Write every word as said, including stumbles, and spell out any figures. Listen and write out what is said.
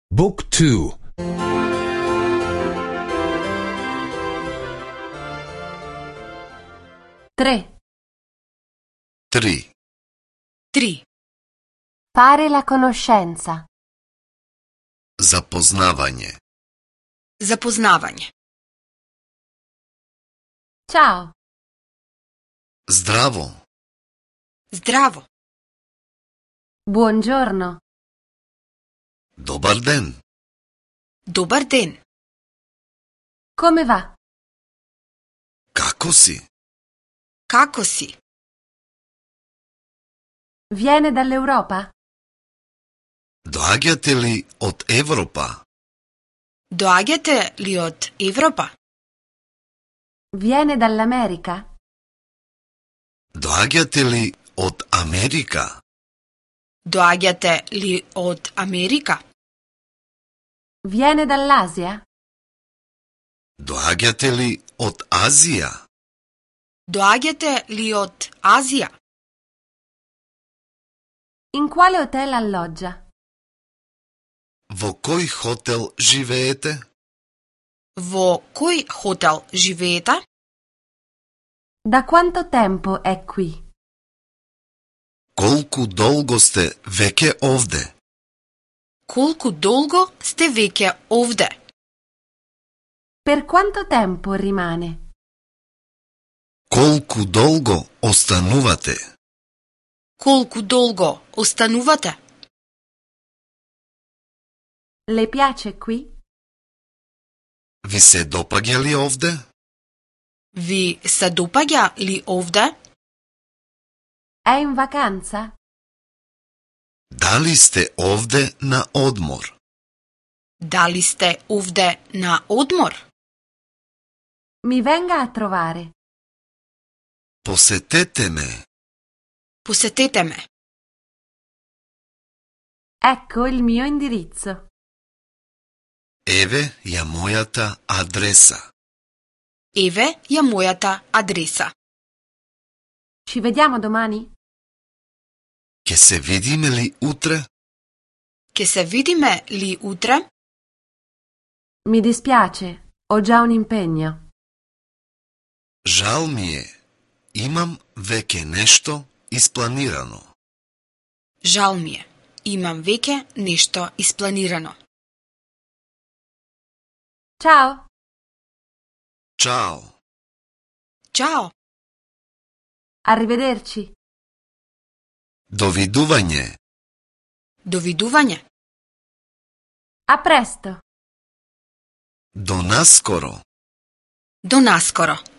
บุ๊กทู Tre. Tri. Tri. Fare la conoscenza. Zapoznavanje. Zapoznavanje. Ciao. Zdravo. Zdravo. Buongiorno. Dobar den. Dobar den. Come va? Kako si? Kako si? Viene dall'Europa? Doaѓате li od Evropa? Doaѓате li od Evropa? Viene dall'America? Doaѓate li od Amerika? Doaѓate li od Amerika? Viene dall'Asia? Doaѓate li od Azija? Doaѓate li od Azija? In quale hotel alloggia? Во кој хотел живеете? Во кој хотел живеете? Da quanto tempo è qui? Колку долго сте веќе овде? Колку долго сте веќе овде? Per quanto tempo rimane? Колку долго останувате? Колку долго останувате? Le piace qui? Ви се допаѓа ли овде? Ви се допаѓа ли овде? È in vacanza? Дали сте овде на одмор? Дали сте овде на одмор? Mi venga a trovare. Посетете ме. Посетете ме. Ecco il mio indirizzo. Еве ја мојата адреса. Еве ја мојата адреса. Ci vediamo domani? Ке се видиме ли утре? Ке се видиме ли утре? Mi dispiace, ho già un impegno. Жал ми е. Имам веќе нешто испланирано. Жал ми е. Имам веќе нешто испланирано. Ciao. Чао. Чао. Arrivederci. Довидување. Довидување. A presto. До наскоро. До наскоро.